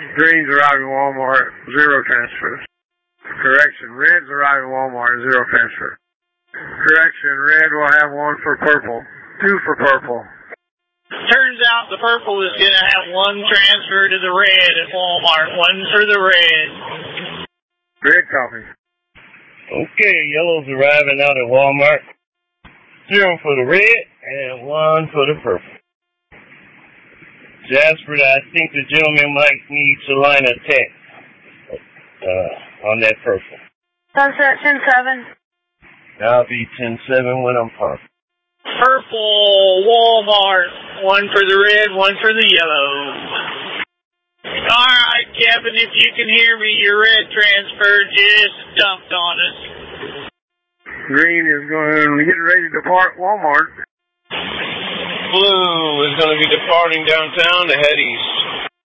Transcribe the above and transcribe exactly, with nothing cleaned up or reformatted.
Green's arriving Walmart, zero transfers. Correction, red's arriving Walmart, zero transfer. Correction, red will have one for purple. Two for purple. Turns out the purple is going to have one transfer to the red at Walmart. One for the red. Red copy. Okay, yellow's arriving out at Walmart. Zero for the red and one for the purple. Jasper, I think the gentleman might need to line a text uh, on that purple. Sunset ten seven. I'll be ten seven when I'm parked. Purple, Walmart, one for the red, one for the yellow. All right, Captain, if you can hear me, your red transfer just dumped on us. Green is going to get ready to depart Walmart. Blue is going to be departing downtown to head east.